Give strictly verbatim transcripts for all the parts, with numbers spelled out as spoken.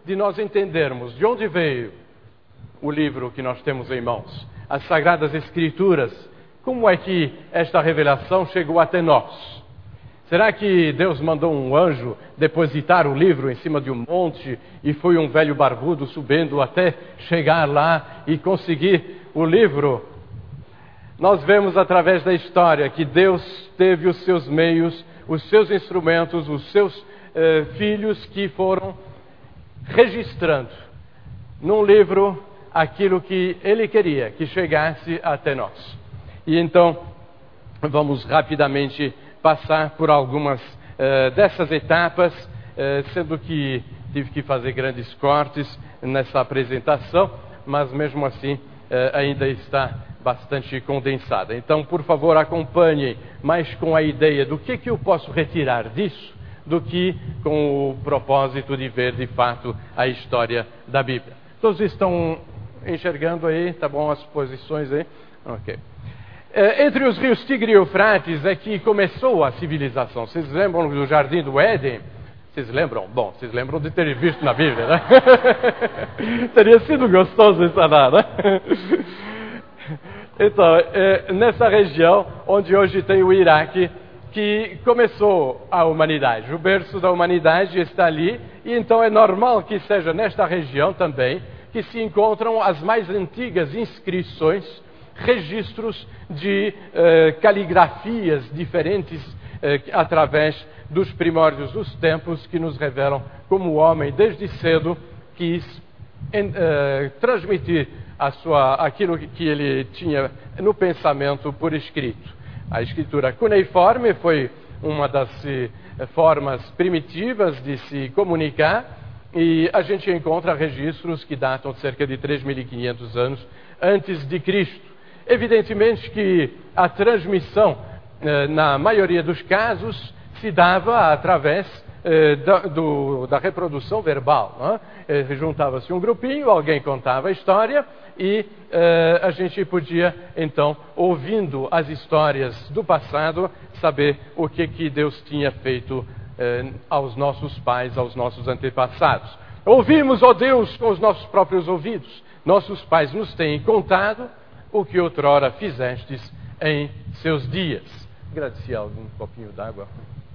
de nós entendermos de onde veio o livro que nós temos em mãos, as Sagradas Escrituras. Como é que esta revelação chegou até nós? Será que Deus mandou um anjo depositar o livro em cima de um monte e foi um velho barbudo subindo até chegar lá e conseguir o livro? Nós vemos através da história que Deus teve os seus meios, os seus instrumentos, os seus eh, filhos que foram registrando num livro aquilo que Ele queria que chegasse até nós. E então, vamos rapidamente passar por algumas uh, dessas etapas, uh, sendo que tive que fazer grandes cortes nessa apresentação, mas mesmo assim uh, ainda está bastante condensada. Então, por favor, acompanhem mais com a ideia do que, que eu posso retirar disso, do que com o propósito de ver de fato a história da Bíblia. Todos estão enxergando aí? Tá bom as posições aí? Ok. Entre os rios Tigre e Eufrates é que começou a civilização. Vocês lembram do Jardim do Éden? Vocês lembram? Bom, vocês lembram de ter visto na Bíblia, né? Teria sido gostoso isso lá, né? Então, é nessa região onde hoje tem o Iraque que começou a humanidade. O berço da humanidade está ali, e então é normal que seja nesta região também que se encontram as mais antigas inscrições, registros de eh, caligrafias diferentes eh, através dos primórdios dos tempos, que nos revelam como o homem desde cedo quis en, eh, transmitir a sua, aquilo que ele tinha no pensamento por escrito. A escritura cuneiforme foi uma das eh, formas primitivas de se comunicar, e a gente encontra registros que datam de cerca de três mil e quinhentos anos antes de Cristo. Evidentemente que a transmissão, eh, na maioria dos casos, se dava através eh, da, do, da reprodução verbal. Não é? Eh, juntava-se um grupinho, alguém contava a história e eh, a gente podia, então, ouvindo as histórias do passado, saber o que, que Deus tinha feito eh, aos nossos pais, aos nossos antepassados. Ouvimos, ó Deus, com os nossos próprios ouvidos. Nossos pais nos têm contado o que outrora fizestes em seus dias. Agradecia algum copinho d'água.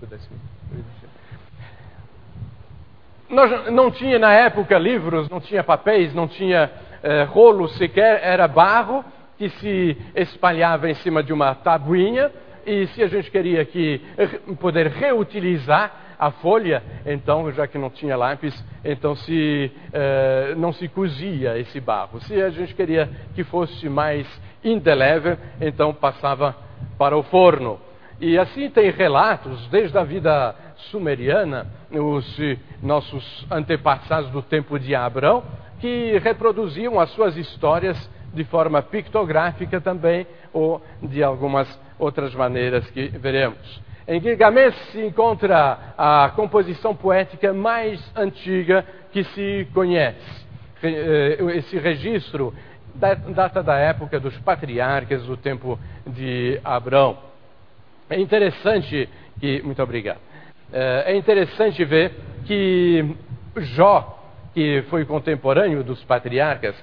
Nós não tinha na época livros, não tinha papéis, não tinha eh, rolo sequer, era barro que se espalhava em cima de uma tabuinha, e se a gente queria que, poder reutilizar a folha, então, já que não tinha lápis, então se, eh, não se cozia esse barro. Se a gente queria que fosse mais indelével, então passava para o forno. E assim tem relatos, desde a vida sumeriana, os nossos antepassados do tempo de Abrão, que reproduziam as suas histórias de forma pictográfica também, ou de algumas outras maneiras que veremos. Em Gilgamesh se encontra a composição poética mais antiga que se conhece. Esse registro data da época dos patriarcas, do tempo de Abrão. É interessante que... Muito obrigado. É interessante ver que Jó, que foi contemporâneo dos patriarcas,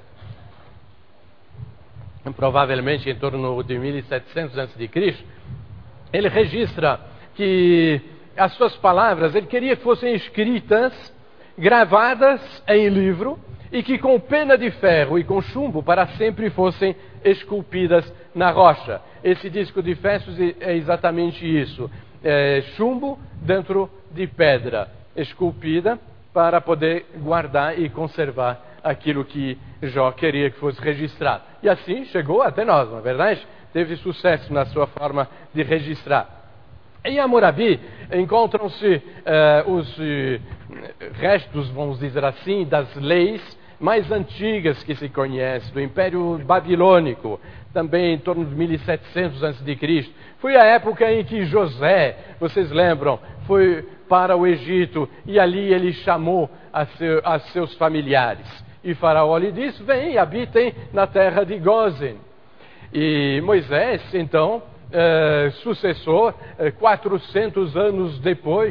provavelmente em torno de mil e setecentos antes de Cristo, ele registra que as suas palavras, ele queria que fossem escritas, gravadas em livro, e que com pena de ferro e com chumbo para sempre fossem esculpidas na rocha. Esse disco de Efésios é exatamente isso. É chumbo dentro de pedra, esculpida para poder guardar e conservar aquilo que Jó queria que fosse registrado. E assim chegou até nós, não é verdade? Teve sucesso na sua forma de registrar. Em Hammurabi encontram-se uh, os uh, restos, vamos dizer assim, das leis mais antigas que se conhece, do Império Babilônico, também em torno de mil e setecentos antes de Cristo. Foi a época em que José, vocês lembram, foi para o Egito e ali ele chamou a, seu, a seus familiares. E Faraó lhe disse: vem e habitem na terra de Gósen. E Moisés, então, eh, sucessor, eh, quatrocentos anos depois,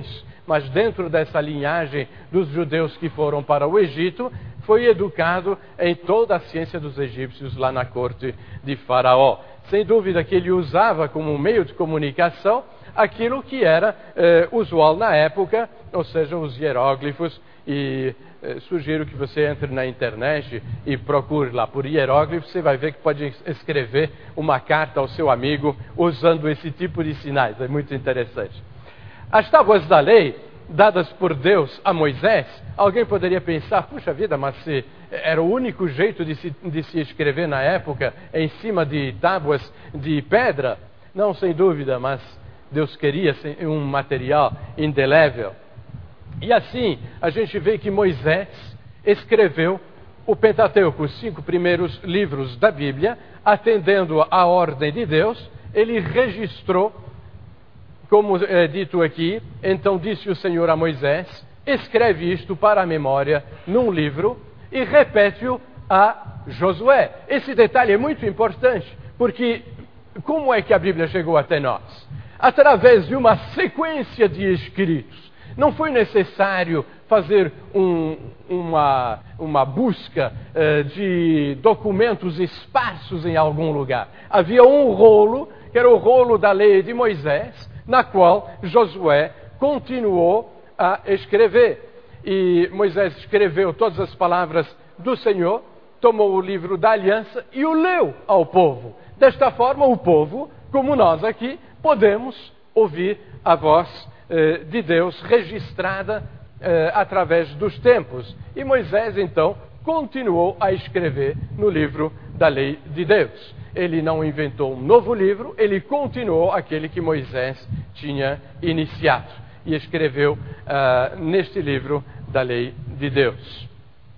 mas dentro dessa linhagem dos judeus que foram para o Egito, foi educado em toda a ciência dos egípcios lá na corte de Faraó. Sem dúvida que ele usava como meio de comunicação aquilo que era eh, usual na época, ou seja, os hieróglifos, e eh, sugiro que você entre na internet e procure lá por hieróglifos, você vai ver que pode escrever uma carta ao seu amigo usando esse tipo de sinais, é muito interessante. As tábuas da lei, dadas por Deus a Moisés, alguém poderia pensar, puxa vida, mas se era o único jeito de se, de se escrever na época em cima de tábuas de pedra? Não, sem dúvida, mas Deus queria um material indelével. E assim, a gente vê que Moisés escreveu o Pentateuco, os cinco primeiros livros da Bíblia, atendendo à ordem de Deus. Ele registrou, como é dito aqui, então disse o Senhor a Moisés, escreve isto para a memória num livro e repete-o a Josué. Esse detalhe é muito importante, porque como é que a Bíblia chegou até nós? Através de uma sequência de escritos. Não foi necessário fazer um, uma, uma busca uh, de documentos esparsos em algum lugar. Havia um rolo, que era o rolo da lei de Moisés, na qual Josué continuou a escrever. E Moisés escreveu todas as palavras do Senhor, tomou o livro da aliança e o leu ao povo. Desta forma, o povo, como nós aqui, podemos ouvir a voz eh, de Deus registrada eh, através dos tempos. E Moisés, então, continuou a escrever no livro da lei de Deus. Ele não inventou um novo livro, ele continuou aquele que Moisés tinha iniciado e escreveu uh, neste livro da lei de Deus.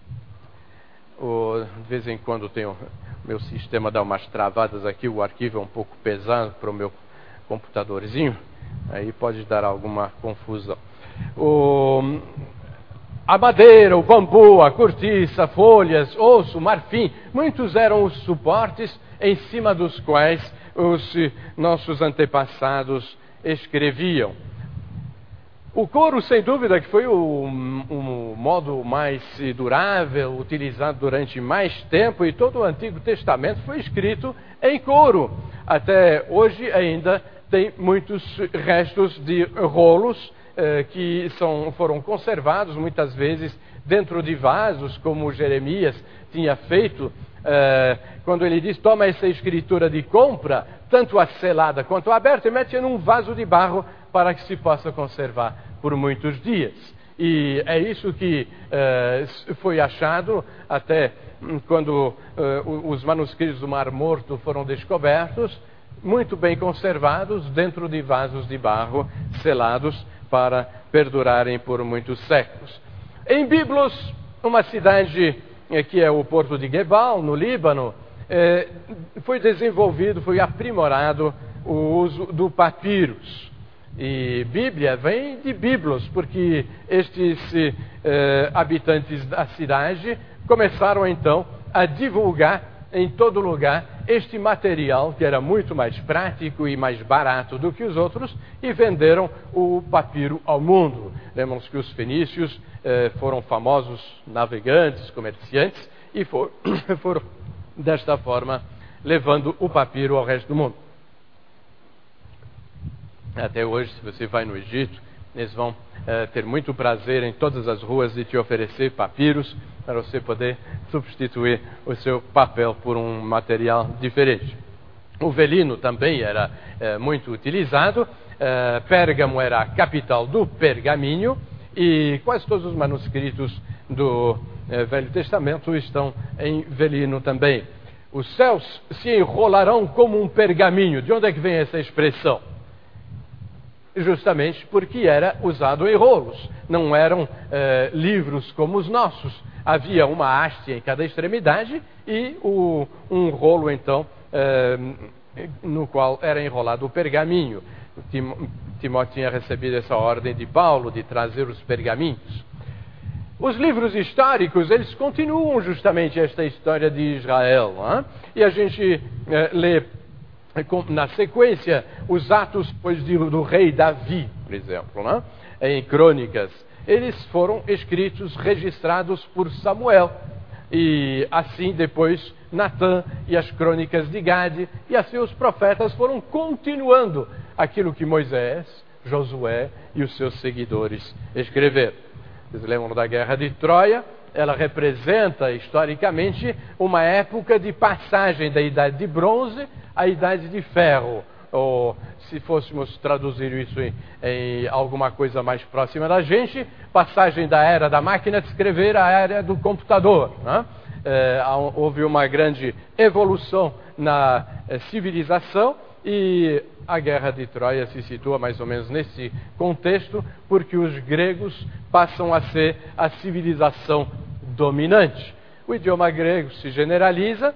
O, de vez em quando tenho, meu sistema dá umas travadas aqui, o arquivo é um pouco pesado para o meu computadorzinho, aí pode dar alguma confusão. O, a madeira, o bambu, a cortiça, folhas, osso, marfim, muitos eram os suportes em cima dos quais os nossos antepassados escreviam. O couro, sem dúvida, que foi o, o modo mais durável, utilizado durante mais tempo, e todo o Antigo Testamento foi escrito em couro. Até hoje ainda tem muitos restos de rolos eh, que são, foram conservados, muitas vezes, dentro de vasos, como Jeremias tinha feito, eh, quando ele diz, toma essa escritura de compra, tanto a selada quanto a aberta, e mete num vaso de barro para que se possa conservar por muitos dias. E é isso que uh, foi achado até quando uh, os manuscritos do Mar Morto foram descobertos, muito bem conservados dentro de vasos de barro selados para perdurarem por muitos séculos. Em Biblos, uma cidade eh, que é o Porto de Gebal, no Líbano, eh, foi desenvolvido, foi aprimorado o uso do papiros. E Bíblia vem de Biblos, porque estes eh, habitantes da cidade começaram então a divulgar em todo lugar este material, que era muito mais prático e mais barato do que os outros, e venderam o papiro ao mundo. Lembramos que os fenícios eh, foram famosos navegantes, comerciantes, e for, foram desta forma levando o papiro ao resto do mundo. Até hoje, se você vai no Egito, eles vão uh, ter muito prazer em todas as ruas de te oferecer papiros para você poder substituir o seu papel por um material diferente. O velino também era uh, muito utilizado. Uh, Pérgamo era a capital do pergaminho e quase todos os manuscritos do uh, Velho Testamento estão em velino também. Os céus se enrolarão como um pergaminho. De onde é que vem essa expressão? Justamente porque era usado em rolos, não eram eh, livros como os nossos. Havia uma haste em cada extremidade e o, um rolo, então, eh, no qual era enrolado o pergaminho. Tim, Timóteo tinha recebido essa ordem de Paulo de trazer os pergaminhos. Os livros históricos, eles continuam justamente esta história de Israel. Hein? E a gente eh, lê na sequência, os atos pois, do rei Davi, por exemplo. Né? em crônicas. Eles foram escritos, registrados por Samuel. E assim depois Natã e as crônicas de Gade, e assim os profetas foram continuando aquilo que Moisés, Josué e os seus seguidores escreveram. Vocês lembram da Guerra de Troia? Ela representa historicamente uma época de passagem da Idade de Bronze à Idade de Ferro. Ou, se fôssemos traduzir isso em, em alguma coisa mais próxima da gente, passagem da era da máquina de escrever à era do computador, né? É, houve uma grande evolução na é, civilização, e a Guerra de Troia se situa mais ou menos nesse contexto, porque os gregos passam a ser a civilização dominante. O idioma grego se generaliza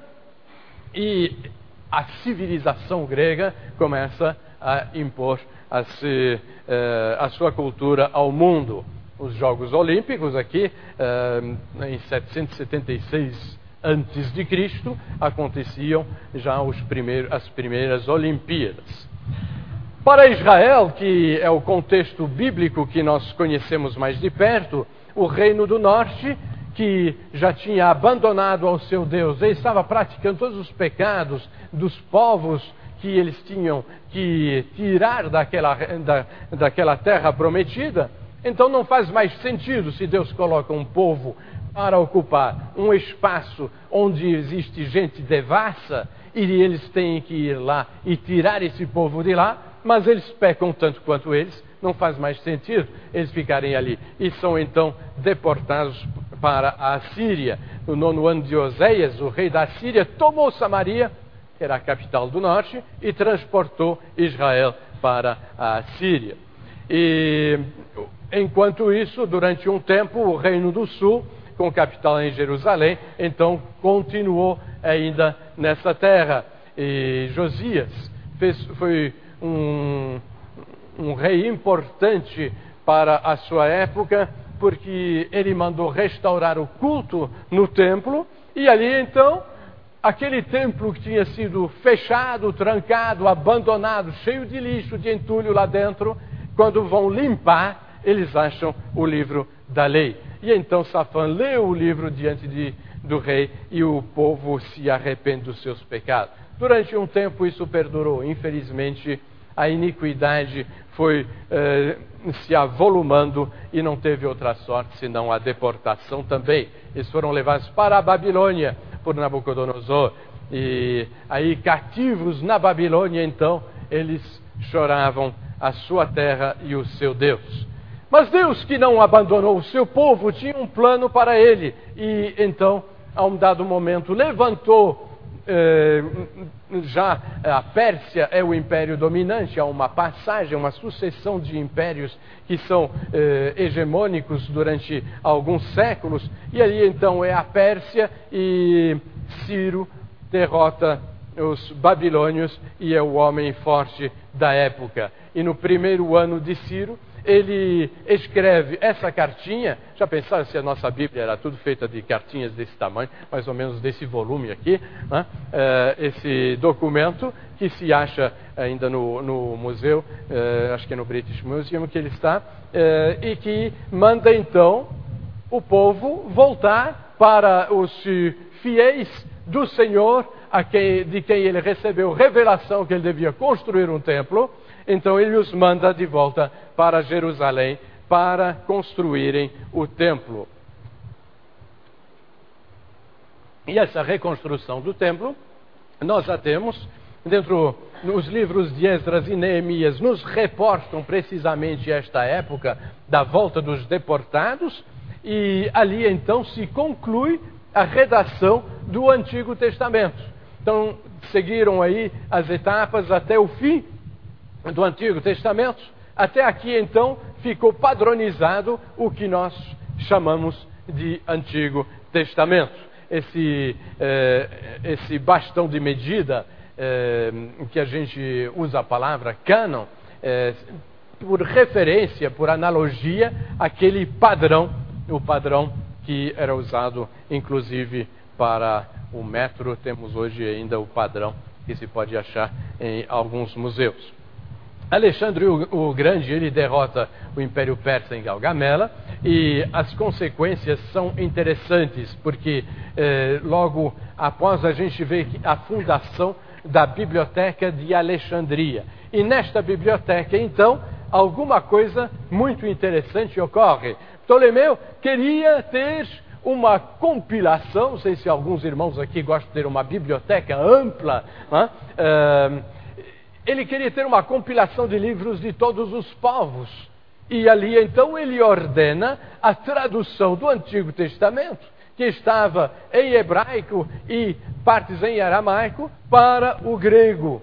e a civilização grega começa a impor a, se, eh, a sua cultura ao mundo. Os Jogos Olímpicos aqui, eh, em setecentos e setenta e seis antes de Cristo, aconteciam já os primeiros, as primeiras Olimpíadas. Para Israel, que é o contexto bíblico que nós conhecemos mais de perto, o Reino do Norte, que já tinha abandonado ao seu Deus e estava praticando todos os pecados dos povos que eles tinham que tirar daquela, da, daquela terra prometida, então não faz mais sentido, se Deus coloca um povo para ocupar um espaço onde existe gente devassa, e eles têm que ir lá e tirar esse povo de lá, mas eles pecam tanto quanto eles, não faz mais sentido eles ficarem ali. E são então deportados para a Síria. No nono ano de Oséias, o rei da Síria tomou Samaria, que era a capital do norte, e transportou Israel para a Síria. E enquanto isso, durante um tempo, o Reino do Sul, com capital em Jerusalém, então continuou ainda nessa terra. E Josias fez, foi um, um rei importante para a sua época, porque ele mandou restaurar o culto no templo, e ali então, aquele templo que tinha sido fechado, trancado, abandonado, cheio de lixo, de entulho lá dentro, quando vão limpar, eles acham o livro da lei. E então Safã leu o livro diante de, do rei, e o povo se arrepende dos seus pecados. Durante um tempo isso perdurou. Infelizmente, a iniquidade foi eh, se avolumando, e não teve outra sorte senão a deportação também. Eles foram levados para a Babilônia por Nabucodonosor. E aí, cativos na Babilônia, então, eles choravam a sua terra e o seu Deus. Mas Deus, que não abandonou o seu povo, tinha um plano para ele. E então, a um dado momento, levantou, eh, já a Pérsia é o império dominante, há uma passagem, uma sucessão de impérios que são eh, hegemônicos durante alguns séculos. E ali então é a Pérsia, e Ciro derrota os babilônios e é o homem forte da época. E no primeiro ano de Ciro, ele escreve essa cartinha. Já pensaram se a nossa Bíblia era tudo feita de cartinhas desse tamanho, mais ou menos desse volume aqui, né? É, esse documento que se acha ainda no, no museu, é, acho que é no British Museum que ele está, é, e que manda então o povo voltar para os fiéis do Senhor, a quem, de quem ele recebeu revelação que ele devia construir um templo. Então ele os manda de volta para Jerusalém para construírem o templo. E essa reconstrução do templo, nós a temos dentro dos livros de Esdras e Neemias, nos reportam precisamente esta época da volta dos deportados, e ali então se conclui a redação do Antigo Testamento. Então seguiram aí as etapas até o fim do Antigo Testamento. Até aqui, então, ficou padronizado o que nós chamamos de Antigo Testamento. Esse, eh, esse bastão de medida, eh, que a gente usa a palavra cânon, eh, por referência, por analogia, àquele padrão, o padrão que era usado, inclusive, para o metro. Temos hoje ainda o padrão que se pode achar em alguns museus. Alexandre o, o Grande, ele derrota o Império Persa em Gaugamela, e as consequências são interessantes, porque eh, logo após a gente vê a fundação da Biblioteca de Alexandria. E nesta biblioteca, então, alguma coisa muito interessante ocorre. Ptolomeu queria ter uma compilação, não sei se alguns irmãos aqui gostam de ter uma biblioteca ampla, né? uh, ele queria ter uma compilação de livros de todos os povos. E ali então ele ordena a tradução do Antigo Testamento, que estava em hebraico e partes em aramaico, para o grego.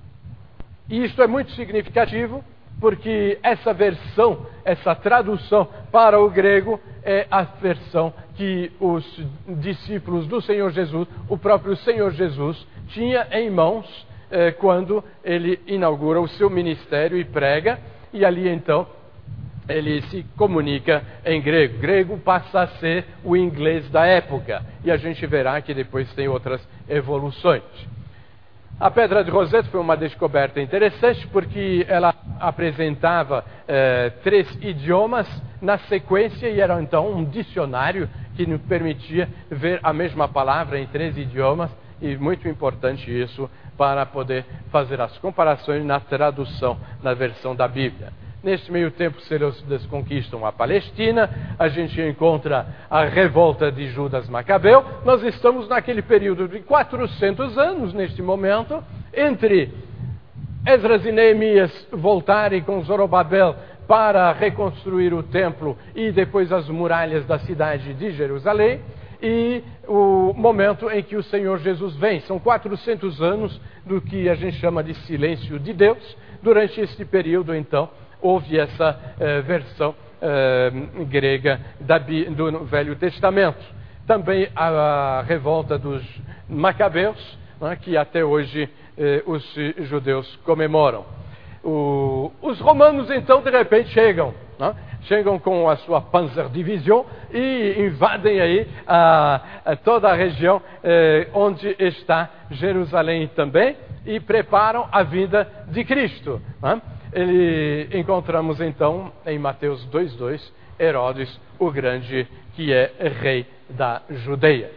E isto é muito significativo, porque essa versão, essa tradução para o grego é a versão que os discípulos do Senhor Jesus, o próprio Senhor Jesus, tinha em mãos eh, quando ele inaugura o seu ministério e prega, e ali então ele se comunica em grego. Grego passa a ser o inglês da época, e a gente verá que depois tem outras evoluções. A Pedra de Roseta foi uma descoberta interessante, porque ela apresentava eh, três idiomas na sequência, e era então um dicionário que nos permitia ver a mesma palavra em três idiomas, e muito importante isso para poder fazer as comparações na tradução, na versão da Bíblia. Neste meio tempo, se eles desconquistam a Palestina, a gente encontra a revolta de Judas Macabeu. Nós estamos naquele período de quatrocentos anos, neste momento, entre Esdras e Neemias voltarem com Zorobabel para reconstruir o templo e depois as muralhas da cidade de Jerusalém, e o momento em que o Senhor Jesus vem. São quatrocentos anos do que a gente chama de silêncio de Deus. Durante este período, então, houve essa eh, versão eh, grega da, do Velho Testamento. Também a, a revolta dos Macabeus, né, que até hoje eh, os judeus comemoram. O, os romanos, então, de repente chegam, né, chegam com a sua Panzerdivision e invadem aí a, a toda a região eh, onde está Jerusalém também, e preparam a vinda de Cristo, né? Ele, encontramos então em Mateus dois, dois, Herodes o Grande, que é rei da Judeia.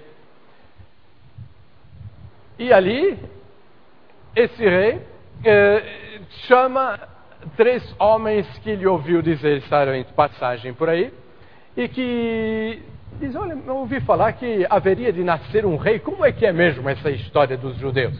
E ali, esse rei eh, chama três homens que lhe ouviu dizer, estavam em passagem por aí, e que diz: olha, eu ouvi falar que haveria de nascer um rei. Como é que é mesmo essa história dos judeus?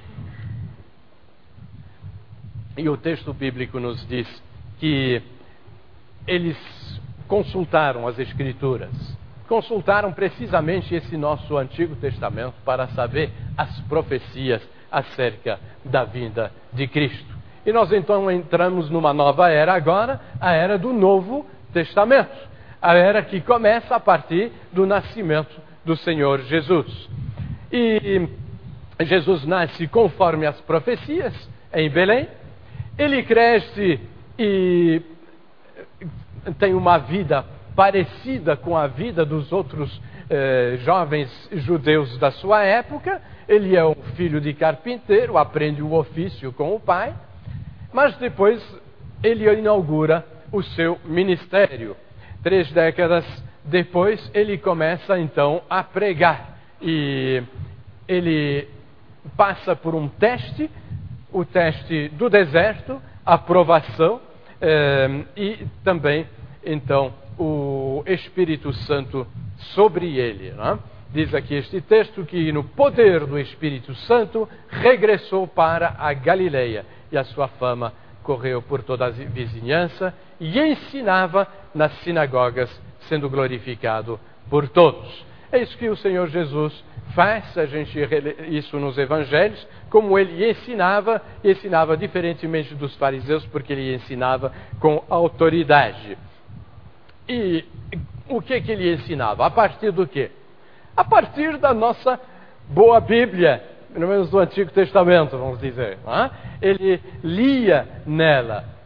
E o texto bíblico nos diz que eles consultaram as Escrituras, consultaram precisamente esse nosso Antigo Testamento para saber as profecias acerca da vinda de Cristo. E nós então entramos numa nova era agora, a era do Novo Testamento, a era que começa a partir do nascimento do Senhor Jesus. E Jesus nasce conforme as profecias em Belém. Ele cresce e tem uma vida parecida com a vida dos outros eh, jovens judeus da sua época. Ele é um filho de carpinteiro, aprende o ofício com o pai, mas depois ele inaugura o seu ministério. Três décadas depois, ele começa então a pregar, e ele passa por um teste, o teste do deserto, a provação, eh, e também, então, o Espírito Santo sobre ele. Né? Diz aqui este texto que, no poder do Espírito Santo, regressou para a Galileia, e a sua fama correu por toda a vizinhança, e ensinava nas sinagogas, sendo glorificado por todos. É isso que o Senhor Jesus faz, a gente isso nos evangelhos, como ele ensinava, ensinava diferentemente dos fariseus, porque ele ensinava com autoridade. E o que que ele ensinava? A partir do quê? A partir da nossa boa Bíblia, pelo menos do Antigo Testamento, vamos dizer. Não é? Ele lia nela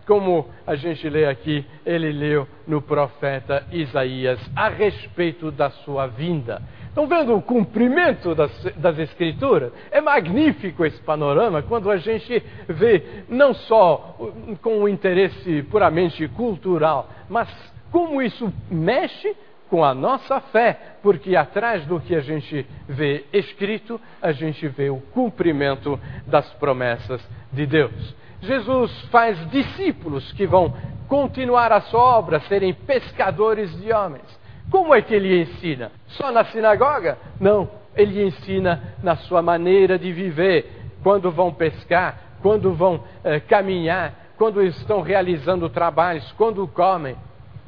como a gente lê aqui, ele leu no profeta Isaías a respeito da sua vinda. Estão vendo o cumprimento das, das Escrituras? É magnífico esse panorama quando a gente vê não só com um interesse puramente cultural, mas como isso mexe com a nossa fé, porque atrás do que a gente vê escrito, a gente vê o cumprimento das promessas de Deus. Jesus faz discípulos que vão continuar a sua obra, serem pescadores de homens. Como é que ele ensina? Só na sinagoga? Não, ele ensina na sua maneira de viver, quando vão pescar, quando vão eh, caminhar, quando estão realizando trabalhos, quando comem.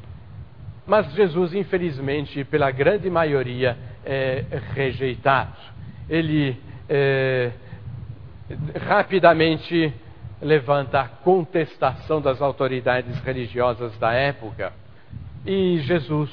Mas Jesus, infelizmente, pela grande maioria, é rejeitado. Ele é, rapidamente levanta a contestação das autoridades religiosas da época. E Jesus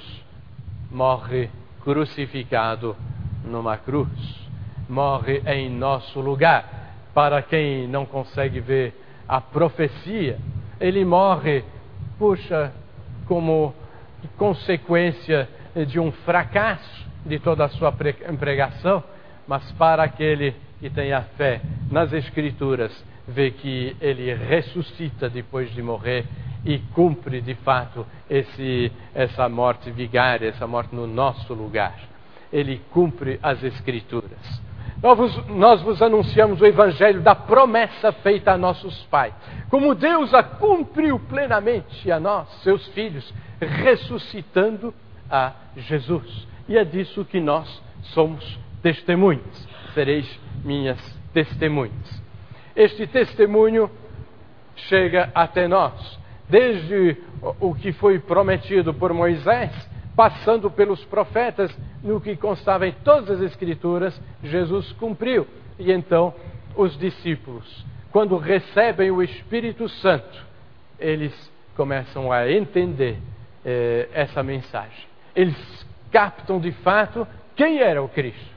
morre crucificado numa cruz. Morre em nosso lugar. Para quem não consegue ver a profecia, ele morre, puxa, como consequência de um fracasso de toda a sua pregação, mas para aquele que tem a fé nas Escrituras, vê que ele ressuscita depois de morrer e cumpre de fato esse, essa morte vigária, essa morte no nosso lugar. Ele cumpre as Escrituras. Nós vos, nós vos anunciamos o Evangelho da promessa feita a nossos pais. Como Deus a cumpriu plenamente a nós, seus filhos, ressuscitando a Jesus. E é disso que nós somos testemunhas. Sereis minhas testemunhas. Este testemunho chega até nós, desde o que foi prometido por Moisés, passando pelos profetas, no que constava em todas as Escrituras, Jesus cumpriu. E então, os discípulos, quando recebem o Espírito Santo, eles começam a entender eh, essa mensagem. Eles captam de fato quem era o Cristo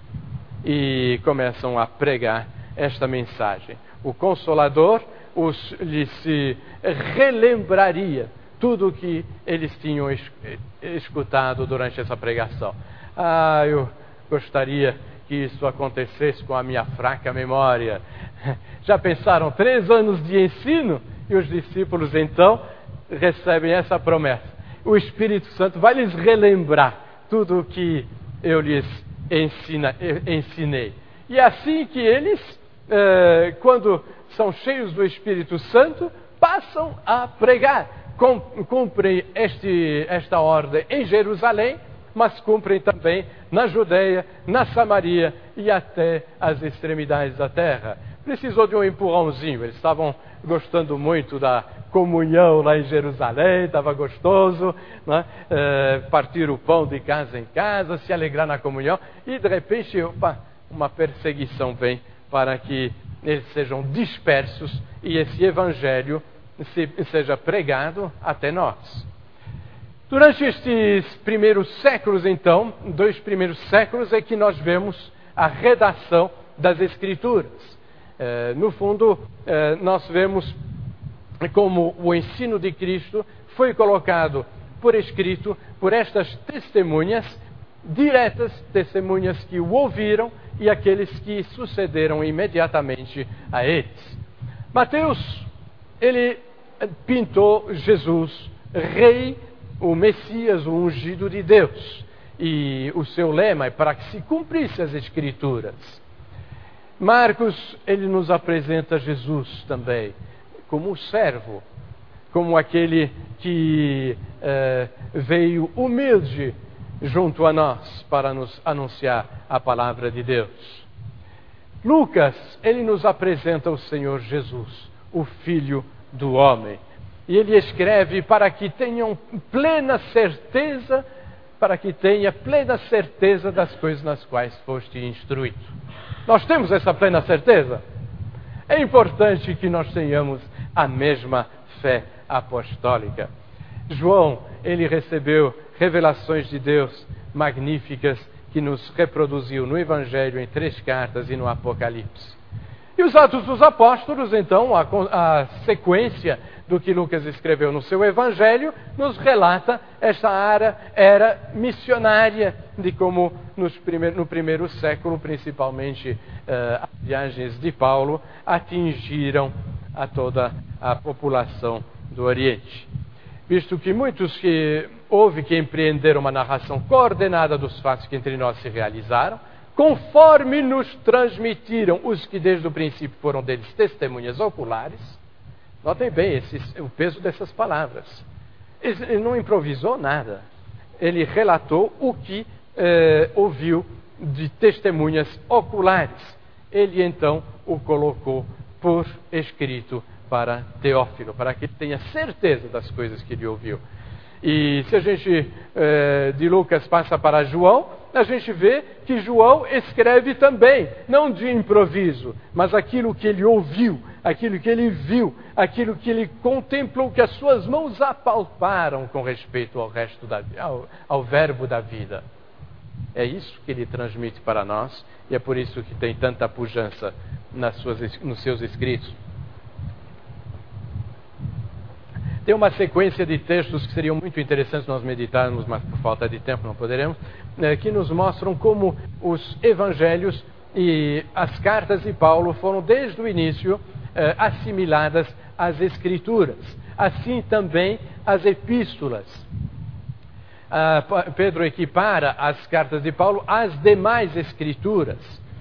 e começam a pregar esta mensagem. O Consolador os, lhes se relembraria tudo o que eles tinham es, escutado durante essa pregação. Ah, eu gostaria que isso acontecesse com a minha fraca memória. Já pensaram, três anos de ensino? E os discípulos então recebem essa promessa. O Espírito Santo vai lhes relembrar tudo o que eu lhes ensina, ensinei. E é assim que eles, eh, quando são cheios do Espírito Santo, passam a pregar. Cumprem este, esta ordem em Jerusalém, mas cumprem também na Judeia, na Samaria e até as extremidades da terra. Precisou de um empurrãozinho. Eles estavam gostando muito da comunhão lá em Jerusalém, estava gostoso, né? é, partir o pão de casa em casa, se alegrar na comunhão, e de repente opa, uma perseguição vem para que eles sejam dispersos e esse evangelho se, seja pregado até nós. Durante estes primeiros séculos, então, dois primeiros séculos, é que nós vemos a redação das Escrituras. É, no fundo, é, nós vemos como o ensino de Cristo foi colocado por escrito por estas testemunhas diretas, testemunhas que o ouviram e aqueles que sucederam imediatamente a eles. Mateus, ele pintou Jesus, rei, o Messias, o ungido de Deus. E o seu lema é para que se cumprisse as Escrituras. Marcos, ele nos apresenta Jesus também como o servo, como aquele que eh, veio humilde junto a nós para nos anunciar a palavra de Deus. Lucas, ele nos apresenta o Senhor Jesus, o Filho do Homem. E ele escreve para que tenham plena certeza, para que tenha plena certeza das coisas nas quais foste instruído. Nós temos essa plena certeza? É importante que nós tenhamos a mesma fé apostólica. João, ele recebeu revelações de Deus magníficas que nos reproduziu no Evangelho, em três cartas e no Apocalipse. E os Atos dos Apóstolos, então, a, a sequência do que Lucas escreveu no seu Evangelho, nos relata esta era, era missionária, de como nos primeir, no primeiro século, principalmente, uh, as viagens de Paulo atingiram a toda a população do Oriente. Visto que muitos que houve que empreender uma narração coordenada dos fatos que entre nós se realizaram, conforme nos transmitiram os que desde o princípio foram deles testemunhas oculares. Notem bem esse, o peso dessas palavras. Ele não improvisou nada. Ele relatou o que eh, ouviu de testemunhas oculares. Ele então o colocou por escrito para Teófilo, para que ele tenha certeza das coisas que ele ouviu. E se a gente eh, de Lucas passa para João, a gente vê que João escreve também, não de improviso, mas aquilo que ele ouviu, aquilo que ele viu, aquilo que ele contemplou, que as suas mãos apalparam com respeito ao resto da, ao, ao verbo da vida. É isso que ele transmite para nós, e é por isso que tem tanta pujança nas suas, nos seus escritos. Tem uma sequência de textos que seriam muito interessantes nós meditarmos, mas por falta de tempo não poderemos, né, que nos mostram como os evangelhos e as cartas de Paulo foram desde o início eh, assimiladas às escrituras. Assim também as epístolas. Ah, Pedro equipara as cartas de Paulo às demais escrituras.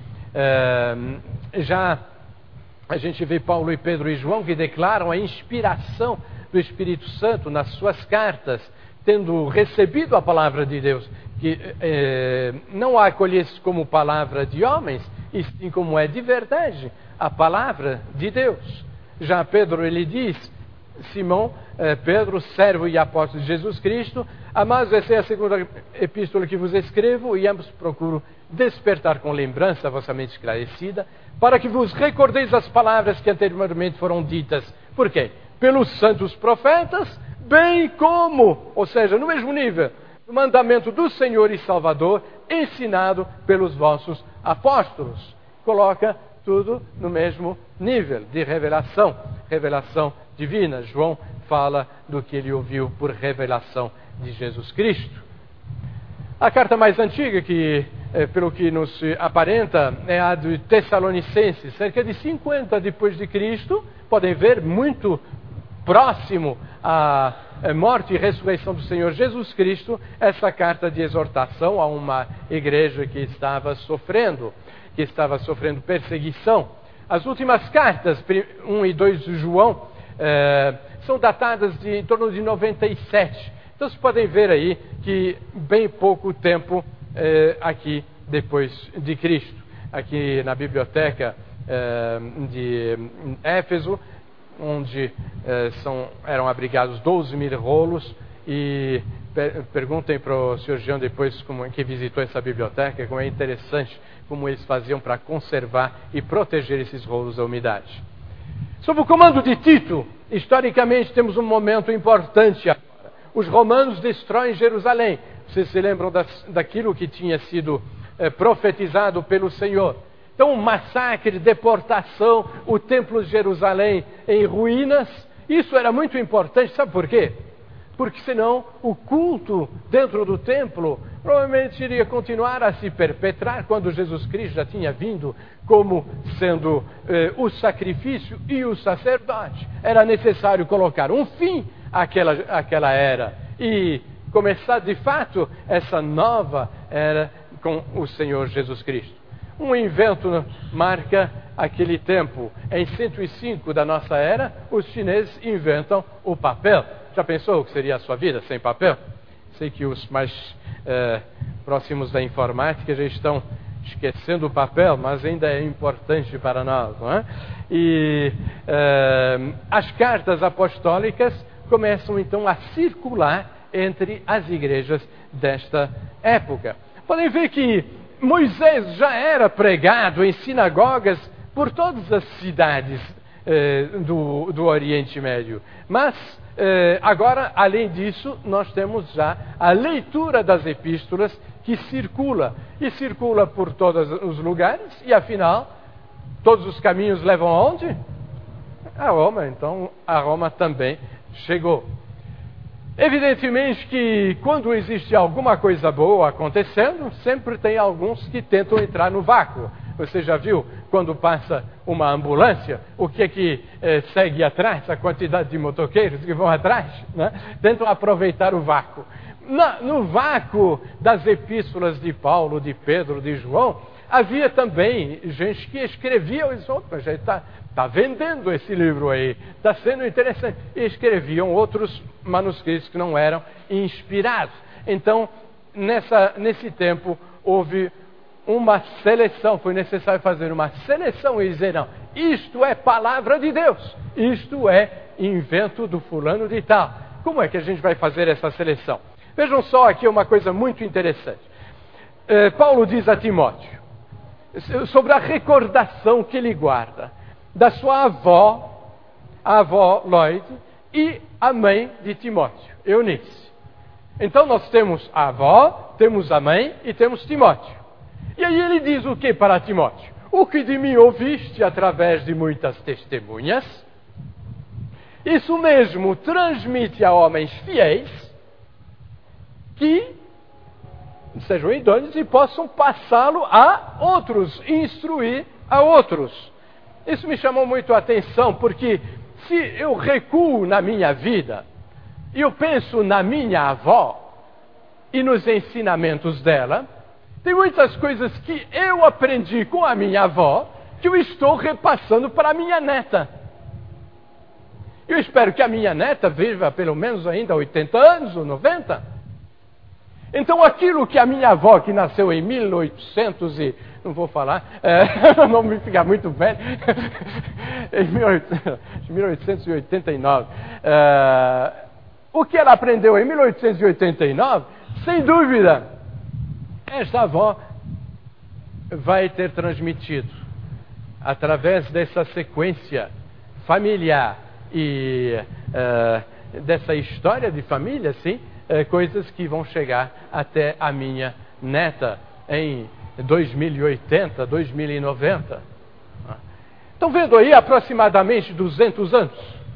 Eh, já a gente vê Paulo e Pedro e João que declaram a inspiração do Espírito Santo nas suas cartas, tendo recebido a palavra de Deus, que eh, não a acolhesse como palavra de homens, e sim como é de verdade, a palavra de Deus. Já Pedro, ele diz, Simão, eh, Pedro, servo e apóstolo de Jesus Cristo, amados, essa é a segunda epístola que vos escrevo, e ambos procuro despertar com lembrança a vossa mente esclarecida, para que vos recordeis as palavras que anteriormente foram ditas. Por quê? Pelos santos profetas, bem como, ou seja, no mesmo nível, o mandamento do Senhor e Salvador, ensinado pelos vossos apóstolos. Coloca tudo no mesmo nível de revelação, revelação divina. João fala do que ele ouviu por revelação de Jesus Cristo. A carta mais antiga, que eh, pelo que nos aparenta, é a de Tessalonicenses, cerca de cinquenta depois de Cristo. Podem ver, muito próximo à morte e ressurreição do Senhor Jesus Cristo, essa carta de exortação a uma igreja que estava sofrendo, que estava sofrendo perseguição. As últimas cartas, um e dois de João, eh, são datadas de em torno de noventa e sete. Então, vocês podem ver aí que bem pouco tempo eh, aqui depois de Cristo. Aqui na biblioteca eh, de Éfeso, onde eh, são, eram abrigados doze mil rolos, e per, perguntem para o senhor Jean depois, como, que visitou essa biblioteca, como é interessante como eles faziam para conservar e proteger esses rolos da umidade. Sob o comando de Tito, historicamente temos um momento importante agora. Os romanos destroem Jerusalém. Vocês se lembram das, daquilo que tinha sido eh, profetizado pelo Senhor. Então, um massacre, deportação, o templo de Jerusalém em ruínas, isso era muito importante, sabe por quê? Porque senão o culto dentro do templo provavelmente iria continuar a se perpetrar quando Jesus Cristo já tinha vindo como sendo eh, o sacrifício e o sacerdote. Era necessário colocar um fim àquela, àquela era e começar de fato essa nova era com o Senhor Jesus Cristo. Um invento marca aquele tempo. Em cento e cinco da nossa era, os chineses inventam o papel. Já pensou o que seria a sua vida sem papel? Sei que os mais eh, próximos da informática já estão esquecendo o papel, mas ainda é importante para nós, não é? E eh, as cartas apostólicas começam então a circular entre as igrejas desta época. Podem ver que Moisés já era pregado em sinagogas por todas as cidades eh, do, do Oriente Médio. Mas, eh, agora, além disso, nós temos já a leitura das epístolas que circula. E circula por todos os lugares, e afinal, todos os caminhos levam aonde? A Roma. Então a Roma também chegou. Evidentemente que quando existe alguma coisa boa acontecendo, sempre tem alguns que tentam entrar no vácuo. Você já viu quando passa uma ambulância, o que é que eh, segue atrás? A quantidade de motoqueiros que vão atrás, né? Tentam aproveitar o vácuo. Na, no vácuo das epístolas de Paulo, de Pedro, de João, havia também gente que escrevia, opa, já está tá vendendo esse livro aí, está sendo interessante. E escreviam outros manuscritos que não eram inspirados. Então, nessa, nesse tempo, houve uma seleção, foi necessário fazer uma seleção e dizer, não, isto é palavra de Deus, isto é invento do fulano de tal. Como é que a gente vai fazer essa seleção? Vejam só aqui uma coisa muito interessante. Eh, Paulo diz a Timóteo, sobre a recordação que ele guarda da sua avó, a avó Lloyd, e a mãe de Timóteo, Eunice. Então nós temos a avó, temos a mãe e temos Timóteo. E aí ele diz o que para Timóteo? O que de mim ouviste através de muitas testemunhas, isso mesmo transmite a homens fiéis que sejam idôneos e possam passá-lo a outros, instruir a outros. Isso me chamou muito a atenção, porque se eu recuo na minha vida, e eu penso na minha avó e nos ensinamentos dela, tem muitas coisas que eu aprendi com a minha avó, que eu estou repassando para a minha neta. Eu espero que a minha neta viva pelo menos ainda oitenta anos ou noventa. Então aquilo que a minha avó, que nasceu em mil e oitocentos e... não vou falar, é, não me ficar muito velho, em mil oitocentos e oitenta e nove. É, o que ela aprendeu em mil oitocentos e oitenta e nove, sem dúvida, esta avó vai ter transmitido, através dessa sequência familiar e uh, dessa história de família, sim, uh, coisas que vão chegar até a minha neta em dois mil e oitenta, dois mil e noventa. Estão vendo aí aproximadamente duzentos anos?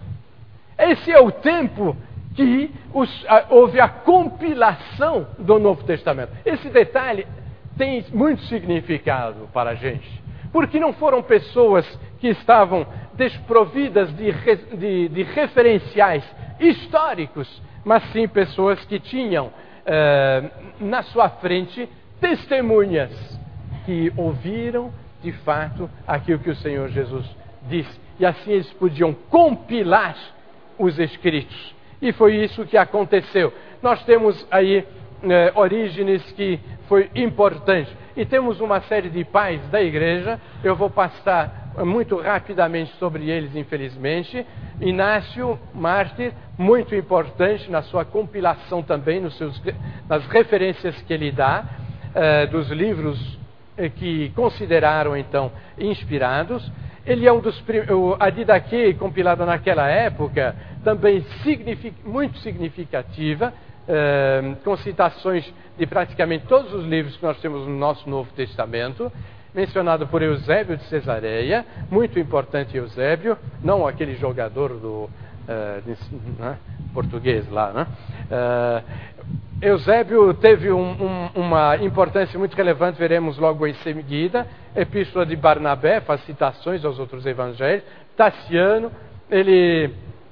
Esse é o tempo que os, a, houve a compilação do Novo Testamento. Esse detalhe tem muito significado para a gente, porque não foram pessoas que estavam desprovidas de, de, de referenciais históricos, mas sim pessoas que tinham eh, na sua frente testemunhas que ouviram de fato aquilo que o Senhor Jesus disse. E assim eles podiam compilar os escritos. E foi isso que aconteceu. Nós temos aí eh, Orígenes, que foi importante. E temos uma série de pais da igreja. Eu vou passar muito rapidamente sobre eles, infelizmente. Inácio, mártir, muito importante na sua compilação também, nos seus, nas referências que ele dá, eh, dos livros eh, que consideraram, então, inspirados. Ele é um dos a Didaquê, compilada naquela época, também signific, muito significativa, eh, com citações de praticamente todos os livros que nós temos no nosso Novo Testamento, mencionado por Eusébio de Cesareia, muito importante Eusébio, não aquele jogador do eh, de, né, português lá, né? Eh, Eusébio teve um, um, uma importância muito relevante, veremos logo em seguida. Epístola de Barnabé faz citações aos outros evangelhos. Taciano, ele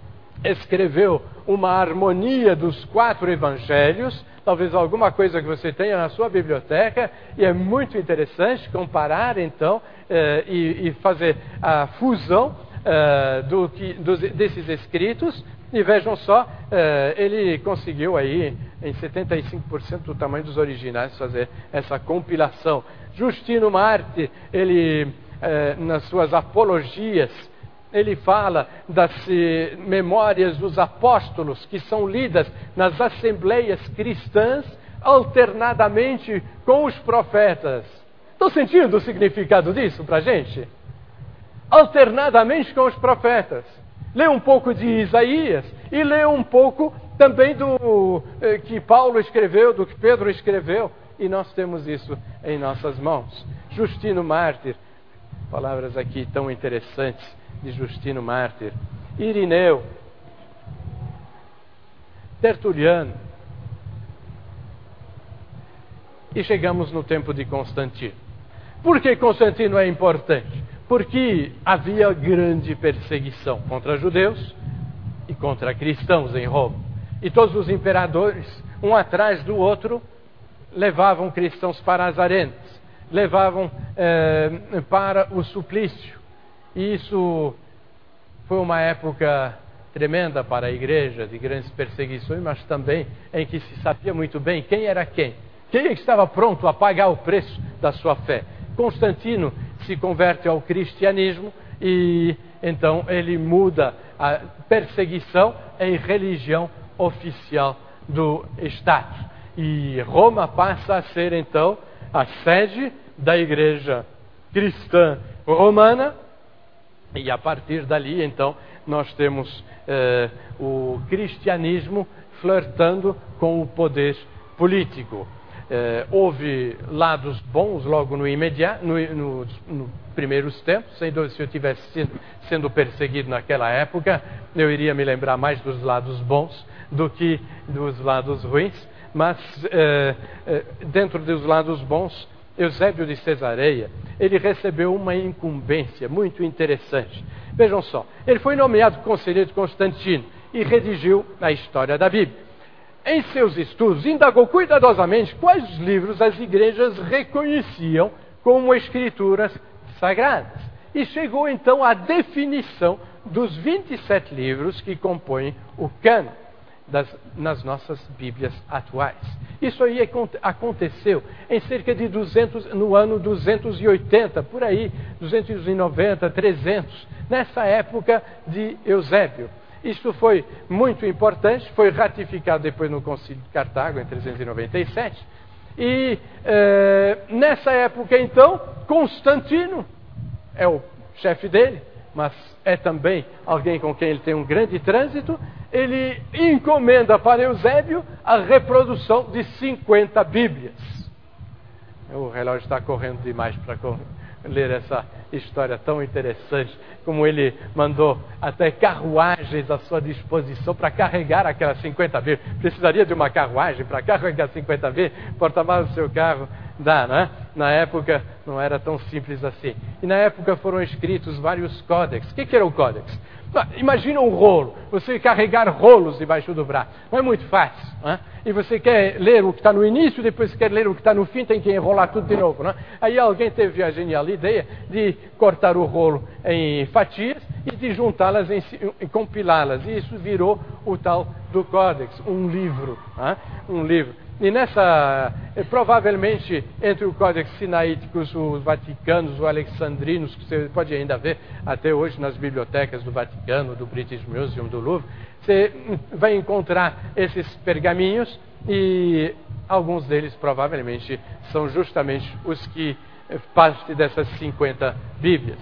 escreveu uma harmonia dos quatro evangelhos, talvez alguma coisa que você tenha na sua biblioteca, e é muito interessante comparar então eh, e, e fazer a fusão eh, do que, dos, desses escritos. E vejam só, eh, ele conseguiu aí, em setenta e cinco por cento do tamanho dos originais, fazer essa compilação. Justino Mártir, ele, eh, nas suas apologias, ele fala das eh, memórias dos apóstolos, que são lidas nas assembleias cristãs, alternadamente com os profetas. Estão sentindo o significado disso para a gente? Alternadamente com os profetas. Lê um pouco de Isaías e lê um pouco também do eh, que Paulo escreveu, do que Pedro escreveu, e nós temos isso em nossas mãos. Justino Mártir palavras aqui tão interessantes de Justino Mártir, Irineu, Tertuliano, e chegamos no tempo de Constantino. Por que Constantino é importante? Porque havia grande perseguição contra judeus e contra cristãos em Roma. E todos os imperadores, um atrás do outro, levavam cristãos para as arenas, levavam eh, para o suplício. E isso foi uma época tremenda para a igreja, de grandes perseguições, mas também em que se sabia muito bem quem era quem. Quem estava pronto a pagar o preço da sua fé? Constantino se converte ao cristianismo e então ele muda a perseguição em religião oficial do Estado. E Roma passa a ser então a sede da igreja cristã romana, e a partir dali então nós temos eh, o cristianismo flertando com o poder político. Eh, houve lados bons logo no imediato, no, no, no primeiros tempos. Sem dúvida, se eu tivesse sido, sendo perseguido naquela época, eu iria me lembrar mais dos lados bons do que dos lados ruins. Mas eh, eh, dentro dos lados bons, Eusébio de Cesareia, ele recebeu uma incumbência muito interessante. Vejam só, ele foi nomeado conselheiro de Constantino e redigiu a história da Bíblia. Em seus estudos, indagou cuidadosamente quais livros as igrejas reconheciam como escrituras sagradas. E chegou então à definição dos vinte e sete livros que compõem o cânon das, nas nossas Bíblias atuais. Isso aí aconteceu em cerca de duzentos, no ano duzentos e oitenta, por aí, duzentos e noventa, trezentos, nessa época de Eusébio. Isto foi muito importante, foi ratificado depois no Concílio de Cartago, em trezentos e noventa e sete. E eh, nessa época, então, Constantino é o chefe dele, mas é também alguém com quem ele tem um grande trânsito. Ele encomenda para Eusébio a reprodução de cinquenta Bíblias. O relógio está correndo demais para ler essa história tão interessante, como ele mandou até carruagens à sua disposição para carregar aquelas cinquenta Bíblias. Precisaria de uma carruagem para carregar cinquenta Bíblias? Porta-malas do seu carro dá, né? Na época não era tão simples assim. E na época foram escritos vários códex. O que, que era o códex? Imagina um rolo, você carregar rolos debaixo do braço. Não é muito fácil, né? E você quer ler o que está no início, depois quer ler o que está no fim, tem que enrolar tudo de novo, né? Aí alguém teve a genial ideia de cortar o rolo em fatias e de juntá-las e compilá-las. E isso virou o tal do Códex, um livro, né? Um livro. E nessa, provavelmente, entre o Códex Sinaíticos, os Vaticanos, os Alexandrinos, que você pode ainda ver até hoje nas bibliotecas do Vaticano, do British Museum, do Louvre, você vai encontrar esses pergaminhos e alguns deles provavelmente são justamente os que parte dessas cinquenta Bíblias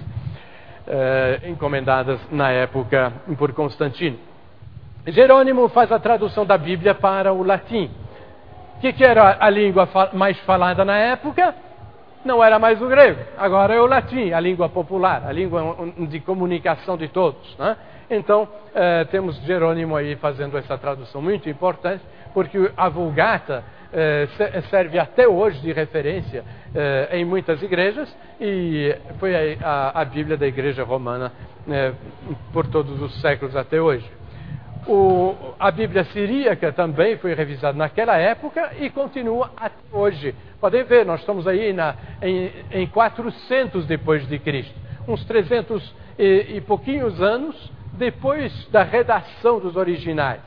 eh, encomendadas na época por Constantino. Jerônimo faz a tradução da Bíblia para o latim. O que, que era a língua mais falada na época? Não era mais o grego, agora é o latim, a língua popular, a língua de comunicação de todos, né? Então, eh, temos Jerônimo aí fazendo essa tradução muito importante, porque a Vulgata eh, serve até hoje de referência eh, em muitas igrejas, e foi a, a Bíblia da Igreja Romana eh, por todos os séculos até hoje. O, a Bíblia siríaca também foi revisada naquela época e continua até hoje. Podem ver, nós estamos aí na, em, em quatrocentos depois de Cristo, uns trezentos e, e pouquinhos anos depois da redação dos originais.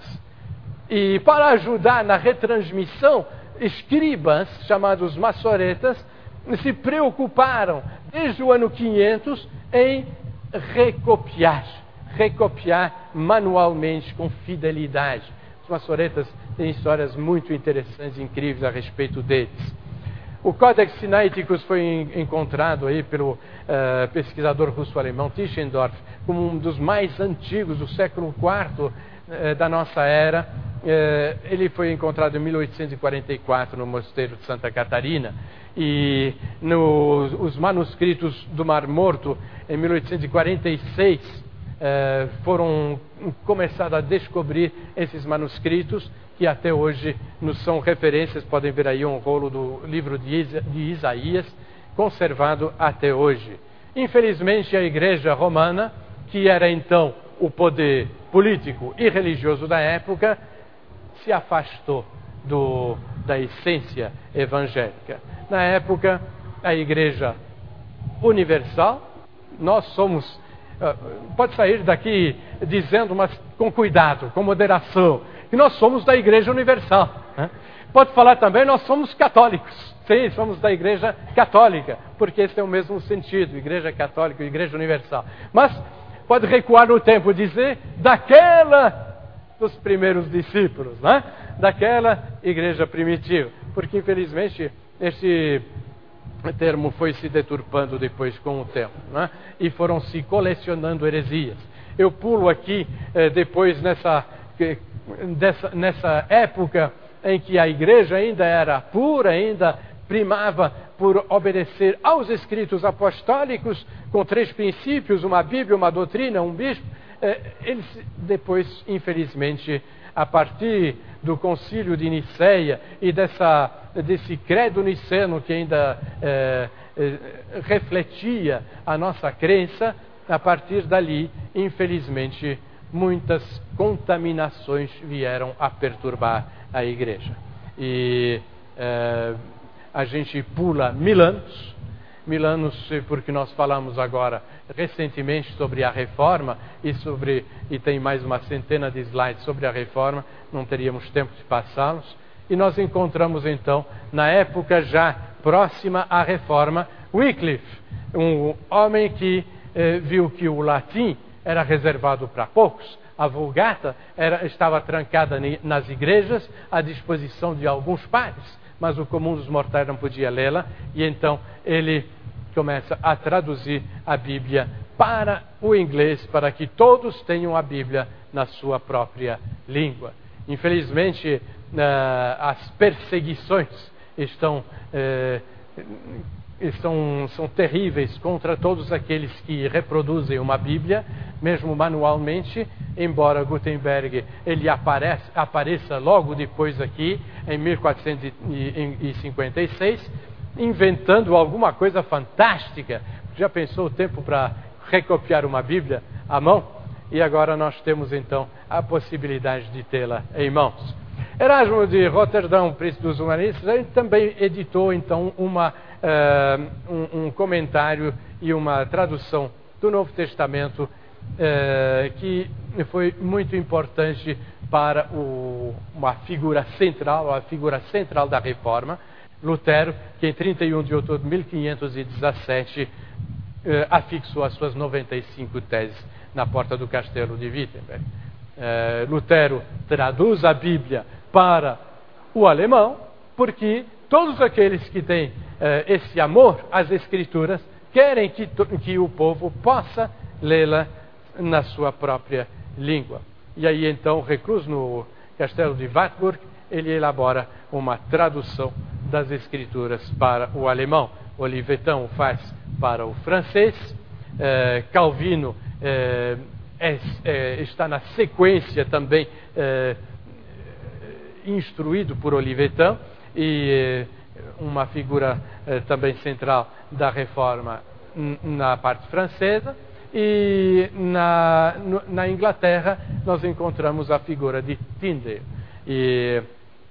E para ajudar na retransmissão, escribas, chamados maçoretas, se preocuparam desde o ano quinhentos em recopiar. recopiar manualmente, com fidelidade. Os maçoretas têm histórias muito interessantes e incríveis a respeito deles. O Códex Sinaíticos foi encontrado aí pelo uh, pesquisador russo-alemão Tischendorf como um dos mais antigos, do século quarto uh, da nossa era, eh, ele foi encontrado em mil oitocentos e quarenta e quatro no Mosteiro de Santa Catarina, e nos os manuscritos do Mar Morto, em mil oitocentos e quarenta e seis, eh, foram começados a descobrir esses manuscritos, que até hoje nos são referências. Podem ver aí um rolo do livro de, Isa, de Isaías, conservado até hoje. Infelizmente, a Igreja Romana, que era então o poder político e religioso da época, se afastou do, da essência evangélica. Na época, a Igreja Universal, nós somos, pode sair daqui dizendo, mas com cuidado, com moderação, que nós somos da Igreja Universal. Né? Pode falar também, nós somos católicos. Sim, somos da Igreja Católica, porque esse é o mesmo sentido, Igreja Católica e Igreja Universal. Mas pode recuar no tempo e dizer daquela dos primeiros discípulos, né? Daquela igreja primitiva, porque infelizmente esse termo foi se deturpando depois com o tempo, né? E foram se colecionando heresias. Eu pulo aqui eh, depois nessa, dessa, nessa época em que a igreja ainda era pura, ainda primava por obedecer aos escritos apostólicos, com três princípios, uma Bíblia, uma doutrina, um bispo. Eles depois, infelizmente, a partir do concílio de Niceia e dessa, desse credo niceno que ainda é, é, refletia a nossa crença, a partir dali, infelizmente, muitas contaminações vieram a perturbar a igreja. E é, a gente pula mil anos, mil anos porque nós falamos agora recentemente sobre a reforma e, sobre, e tem mais uma centena de slides sobre a reforma, não teríamos tempo de passá-los. E nós encontramos então, na época já próxima à reforma, Wycliffe, um homem que eh, viu que o latim era reservado para poucos, a Vulgata era, estava trancada nas igrejas à disposição de alguns padres, mas o comum dos mortais não podia lê-la, e então ele começa a traduzir a Bíblia para o inglês, para que todos tenham a Bíblia na sua própria língua. Infelizmente, as perseguições estão, estão, são terríveis contra todos aqueles que reproduzem uma Bíblia, mesmo manualmente, embora Gutenberg ele apareça, apareça logo depois aqui, em mil quatrocentos e cinquenta e seis, inventando alguma coisa fantástica. Já pensou o tempo para recopiar uma Bíblia à mão? E agora nós temos então a possibilidade de tê-la em mãos. Erasmo de Roterdão, príncipe dos humanistas, ele também editou então uma, uh, um, um comentário e uma tradução do Novo Testamento uh, que foi muito importante para o, uma figura central, a figura central da Reforma, Lutero, que em trinta e um de outubro de mil quinhentos e dezessete eh, afixou as suas noventa e cinco teses na porta do castelo de Wittenberg. Eh, Lutero traduz a Bíblia para o alemão, porque todos aqueles que têm eh, esse amor às Escrituras querem que, que o povo possa lê-la na sua própria língua. E aí então, recluso no castelo de Wartburg, ele elabora uma tradução das Escrituras para o alemão. Olivetão o faz para o francês. Eh, Calvino eh, é, é, está na sequência também eh, instruído por Olivetão, e eh, uma figura eh, também central da Reforma na parte francesa. E na, na Inglaterra nós encontramos a figura de Tyndale. E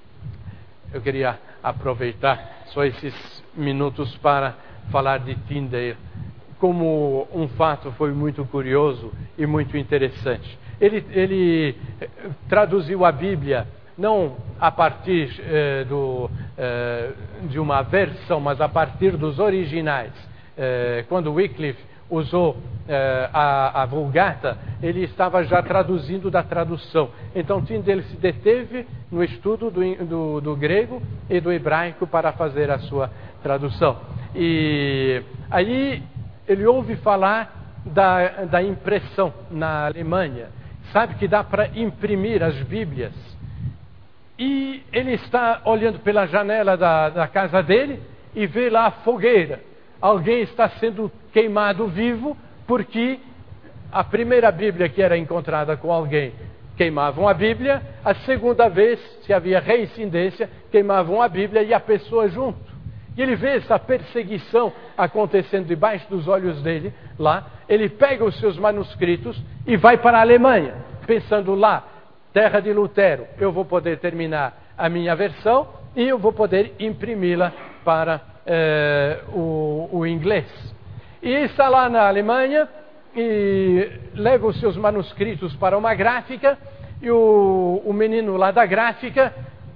eu queria aproveitar só esses minutos para falar de Tyndale, como um fato foi muito curioso e muito interessante. Ele, ele traduziu a Bíblia não a partir eh, do, eh, de uma versão, mas a partir dos originais. Eh, quando Wycliffe usou eh, a, a Vulgata, ele estava já traduzindo da tradução. Então Tyndale se deteve no estudo do, do, do grego e do hebraico para fazer a sua tradução. E aí ele ouve falar da, da impressão na Alemanha. Sabe que dá para imprimir as Bíblias e ele está olhando pela janela da, da casa dele e vê lá a fogueira. Alguém está sendo queimado vivo, porque a primeira Bíblia que era encontrada com alguém, queimavam a Bíblia. A segunda vez, se havia reincidência, queimavam a Bíblia e a pessoa junto. E ele vê essa perseguição acontecendo debaixo dos olhos dele lá. Ele pega os seus manuscritos e vai para a Alemanha, pensando lá, terra de Lutero, eu vou poder terminar a minha versão e eu vou poder imprimi-la para eh, o, o inglês. E está lá na Alemanha e leva os seus manuscritos para uma gráfica, e o, o menino lá da gráfica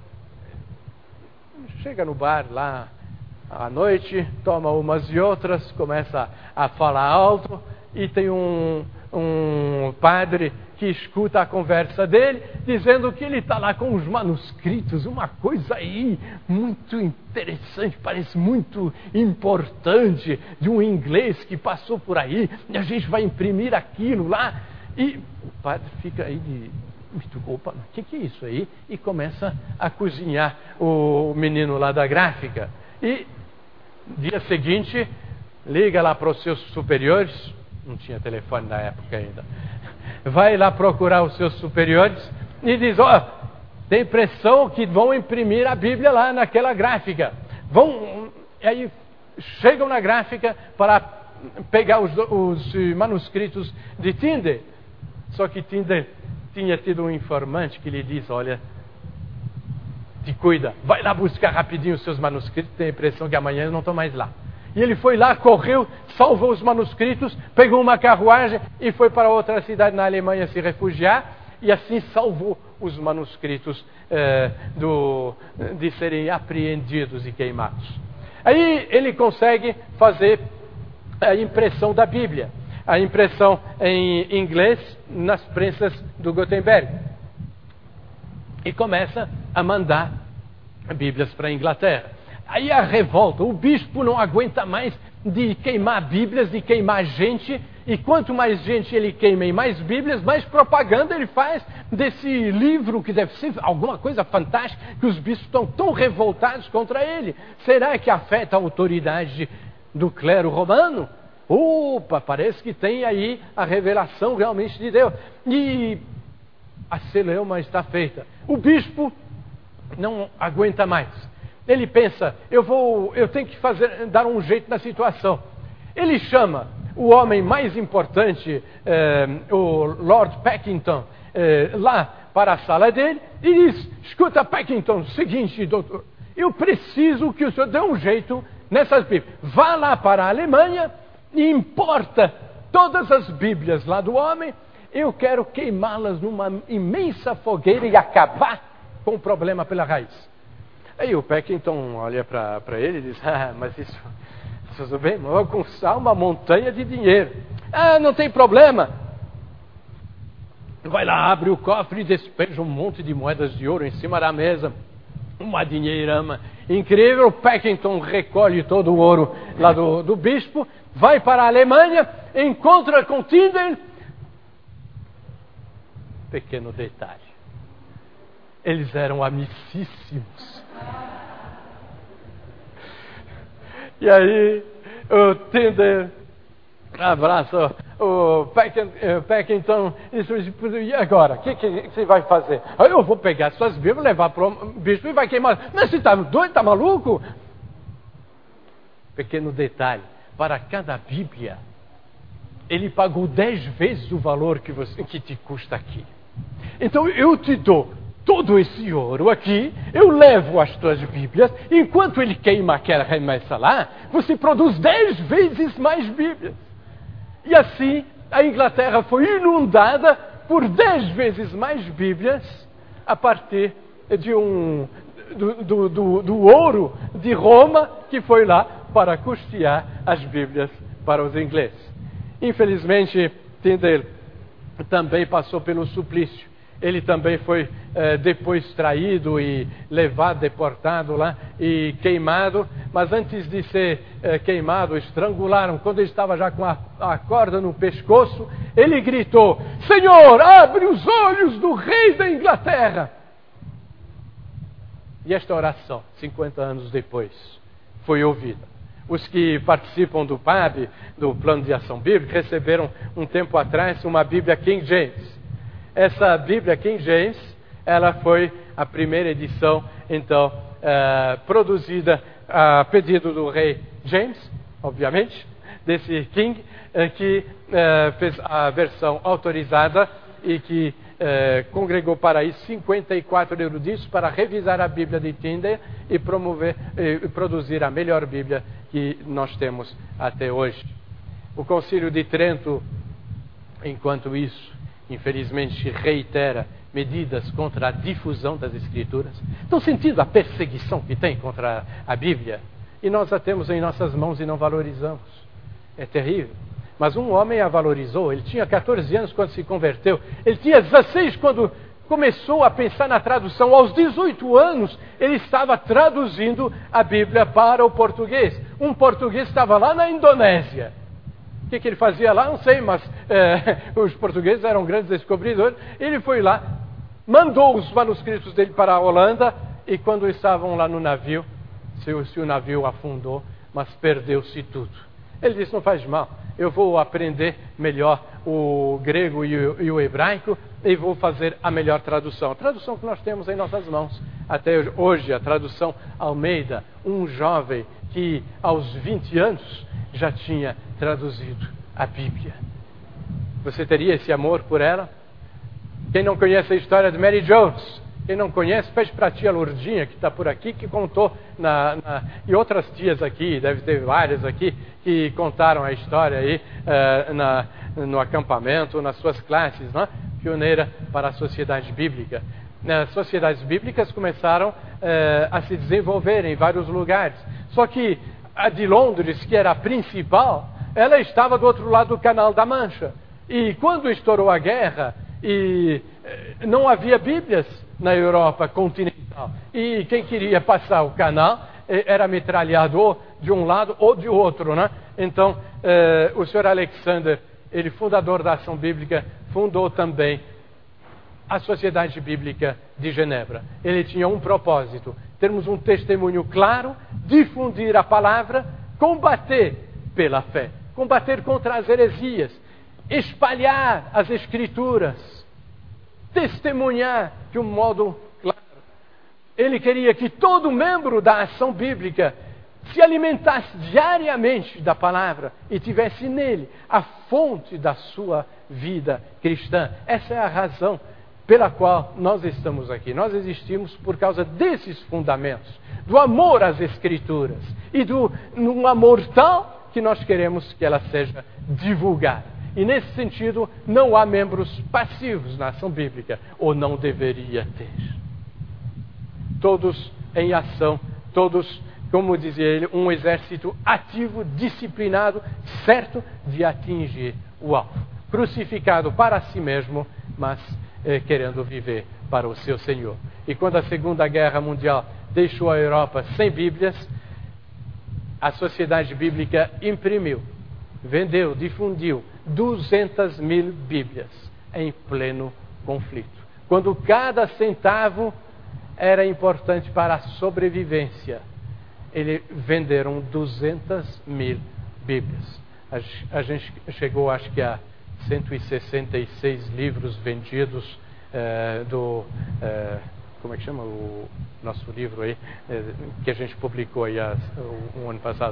chega no bar lá à noite, toma umas e outras, começa a falar alto, e tem um, um padre que escuta a conversa dele, dizendo que ele está lá com os manuscritos, uma coisa aí muito interessante, parece muito importante, de um inglês que passou por aí, e a gente vai imprimir aquilo lá. E o padre fica aí de, muito, opa, o que, que é isso aí? E começa a cozinhar o menino lá da gráfica. E dia seguinte, liga lá para os seus superiores, não tinha telefone na época ainda, vai lá procurar os seus superiores e diz, ó, oh, tem impressão que vão imprimir a Bíblia lá naquela gráfica. Vão, e aí chegam na gráfica para pegar os, os manuscritos de Tyndale. Só que Tyndale tinha tido um informante que lhe diz, olha, te cuida, vai lá buscar rapidinho os seus manuscritos, tem a impressão que amanhã eu não estou mais lá. E ele foi lá, correu, salvou os manuscritos, pegou uma carruagem e foi para outra cidade na Alemanha se refugiar, e assim salvou os manuscritos eh, do, de serem apreendidos e queimados. Aí ele consegue fazer a impressão da Bíblia, a impressão em inglês nas prensas do Gutenberg. E começa a mandar Bíblias para a Inglaterra. Aí a revolta, o bispo não aguenta mais de queimar Bíblias, de queimar gente, e quanto mais gente ele queima e mais Bíblias, mais propaganda ele faz desse livro, que deve ser alguma coisa fantástica, que os bispos estão tão revoltados contra ele. Será que afeta a autoridade do clero romano? Opa, parece que tem aí a revelação realmente de Deus. E a celeuma está feita. O bispo não aguenta mais. Ele pensa, eu vou, eu tenho que fazer, dar um jeito na situação. Ele chama o homem mais importante, eh, o Lord Packington, eh, lá para a sala dele e diz, escuta Packington, seguinte, doutor, eu preciso que o senhor dê um jeito nessas Bíblias. Vá lá para a Alemanha e importa todas as Bíblias lá do homem, eu quero queimá-las numa imensa fogueira e acabar com o problema pela raiz. Aí o Packington olha para ele e diz, ah, mas isso, tudo bem, mas vai custar uma montanha de dinheiro. Ah, não tem problema. Vai lá, abre o cofre e despeja um monte de moedas de ouro em cima da mesa. Uma dinheirama incrível. O Packington recolhe todo o ouro lá do, do bispo, vai para a Alemanha, encontra com Tyndale. Pequeno detalhe. Eles eram amicíssimos. E aí, o Tyndale abraça o Packington e diz, e agora? O que, que você vai fazer? Aí eu vou pegar suas Bíblias, levar para o bispo e vai queimar. Mas você está doido, está maluco? Pequeno detalhe, para cada Bíblia, ele pagou dez vezes o valor que, você, que te custa aqui. Então eu te dou todo esse ouro aqui, eu levo as tuas Bíblias, enquanto ele queima aquela remessa lá, você produz dez vezes mais Bíblias. E assim, a Inglaterra foi inundada por dez vezes mais Bíblias, a partir de um, do, do, do, do ouro de Roma, que foi lá para custear as Bíblias para os ingleses. Infelizmente, Tyndale também passou pelo suplício. Ele também foi eh, depois traído e levado, deportado lá e queimado. Mas antes de ser eh, queimado, estrangularam. Quando ele estava já com a, a corda no pescoço, ele gritou, Senhor, abre os olhos do rei da Inglaterra. E esta oração, cinquenta anos depois, foi ouvida. Os que participam do P A B, do Plano de Ação Bíblica, receberam um tempo atrás uma Bíblia King James. Essa Bíblia King James, ela foi a primeira edição, então, uh, produzida a pedido do rei James, obviamente, desse King, uh, que uh, fez a versão autorizada e que uh, congregou para isso cinquenta e quatro eruditos para revisar a Bíblia de Tyndale e promover e produzir a melhor Bíblia que nós temos até hoje. O Concílio de Trento, enquanto isso, infelizmente reitera medidas contra a difusão das Escrituras. Estão sentindo a perseguição que tem contra a Bíblia? E nós a temos em nossas mãos e não valorizamos. É terrível. Mas um homem a valorizou. Ele tinha catorze anos quando se converteu. Ele tinha dezesseis quando começou a pensar na tradução. Aos dezoito anos, ele estava traduzindo a Bíblia para o português. Um português estava lá na Indonésia. O que, que ele fazia lá? Não sei, mas é, os portugueses eram grandes descobridores. Ele foi lá, mandou os manuscritos dele para a Holanda, e quando estavam lá no navio, se, se o navio afundou, mas perdeu-se tudo. Ele disse, não faz mal, eu vou aprender melhor o grego e o, e o hebraico e vou fazer a melhor tradução. A tradução que nós temos em nossas mãos até hoje, a tradução Almeida, um jovem que aos vinte anos já tinha traduzido a Bíblia. Você teria esse amor por ela? Quem não conhece a história de Mary Jones? Quem não conhece, pede para a tia Lourdinha, que está por aqui, que contou, na, na, e outras tias aqui, deve ter várias aqui, que contaram a história aí uh, na, no acampamento, nas suas classes, não é? Pioneira para a sociedade bíblica. As sociedades bíblicas começaram uh, a se desenvolver em vários lugares. Só que a de Londres, que era a principal, ela estava do outro lado do Canal da Mancha. E quando estourou a guerra, e uh, não havia Bíblias na Europa continental. E quem queria passar o canal era metralhado ou de um lado ou de outro, né? Então, eh, o senhor Alexander, ele fundador da Ação Bíblica, fundou também a Sociedade Bíblica de Genebra. Ele tinha um propósito, termos um testemunho claro, difundir a palavra, combater pela fé, combater contra as heresias, espalhar as Escrituras, testemunhar de um modo claro. Ele queria que todo membro da Ação Bíblica se alimentasse diariamente da palavra e tivesse nele a fonte da sua vida cristã. Essa é a razão pela qual nós estamos aqui. Nós existimos por causa desses fundamentos, do amor às Escrituras e do um amor tal que nós queremos que ela seja divulgada. E nesse sentido, não há membros passivos na Ação Bíblica, ou não deveria ter. Todos em ação, todos, como dizia ele, um exército ativo, disciplinado, certo de atingir o alvo. Crucificado para si mesmo, mas eh, querendo viver para o seu Senhor. E quando a Segunda Guerra Mundial deixou a Europa sem Bíblias, a Sociedade Bíblica imprimiu, vendeu, difundiu duzentas mil Bíblias em pleno conflito. Quando cada centavo era importante para a sobrevivência, eles venderam duzentas mil Bíblias. A, a gente chegou, acho que a cento e sessenta e seis livros vendidos eh, do... Eh, como é que chama o nosso livro aí, eh, que a gente publicou aí há, um, um ano passado.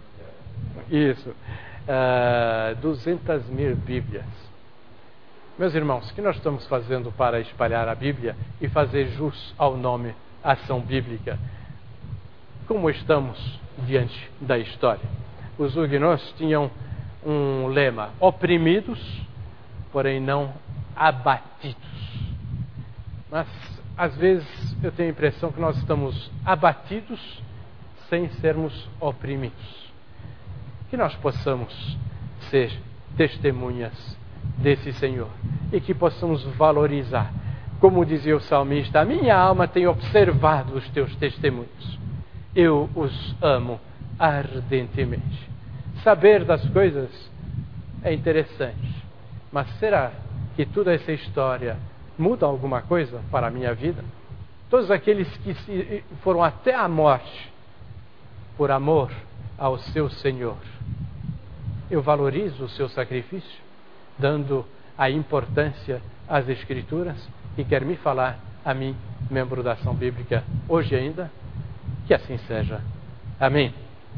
Isso. Uh, duzentas mil Bíblias. Meus irmãos, o que nós estamos fazendo para espalhar a Bíblia e fazer jus ao nome Ação Bíblica? Como estamos diante da história? Os huguenots tinham um lema: oprimidos, porém não abatidos. Mas, às vezes, eu tenho a impressão que nós estamos abatidos sem sermos oprimidos. Que nós possamos ser testemunhas desse Senhor e que possamos valorizar. Como dizia o salmista, a minha alma tem observado os teus testemunhos. Eu os amo ardentemente. Saber das coisas é interessante, mas será que toda essa história muda alguma coisa para a minha vida? todos aqueles que se foram até a morte por amor ao seu Senhor. Eu valorizo o seu sacrifício, dando a importância às Escrituras, e quer me falar a mim, membro da Ação Bíblica, hoje ainda, que assim seja. Amém.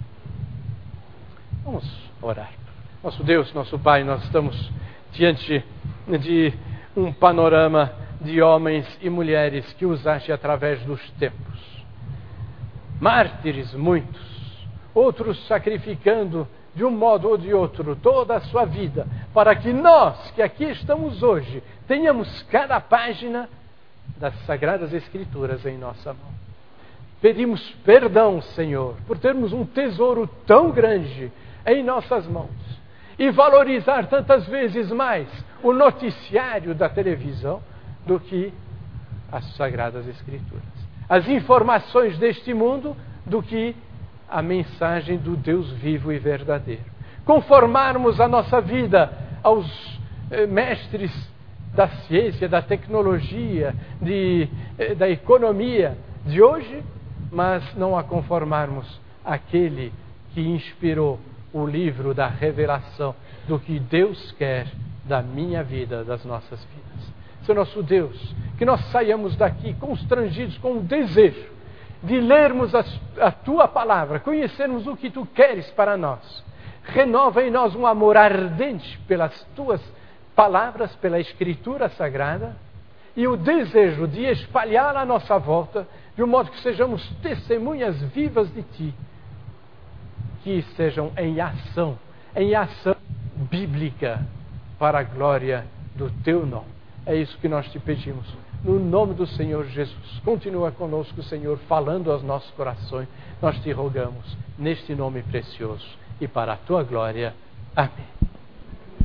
Vamos orar. Nosso Deus, nosso Pai, nós estamos diante de um panorama de homens e mulheres que usaste através dos tempos. Mártires muitos, outros sacrificando de um modo ou de outro toda a sua vida, para que nós, que aqui estamos hoje, tenhamos cada página das Sagradas Escrituras em nossa mão. Pedimos perdão, Senhor, por termos um tesouro tão grande em nossas mãos e valorizar tantas vezes mais o noticiário da televisão do que as Sagradas Escrituras. As informações deste mundo do que a mensagem do Deus vivo e verdadeiro. Conformarmos a nossa vida aos eh, mestres da ciência, da tecnologia, de, eh, da economia de hoje, mas não a conformarmos àquele que inspirou o livro da revelação do que Deus quer da minha vida, das nossas vidas. Senhor nosso Deus, que nós saiamos daqui constrangidos com o desejo de lermos a, a Tua palavra, conhecermos o que Tu queres para nós. Renova em nós um amor ardente pelas Tuas palavras, pela Escritura Sagrada, e o desejo de espalhá-la à nossa volta, de um modo que sejamos testemunhas vivas de Ti, que estejam em ação, em ação bíblica, para a glória do Teu nome. É isso que nós Te pedimos. No nome do Senhor Jesus. Continua conosco, Senhor, falando aos nossos corações. Nós Te rogamos, neste nome precioso, e para a Tua glória. Amém.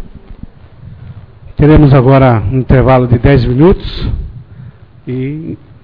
Teremos agora um intervalo de dez minutos e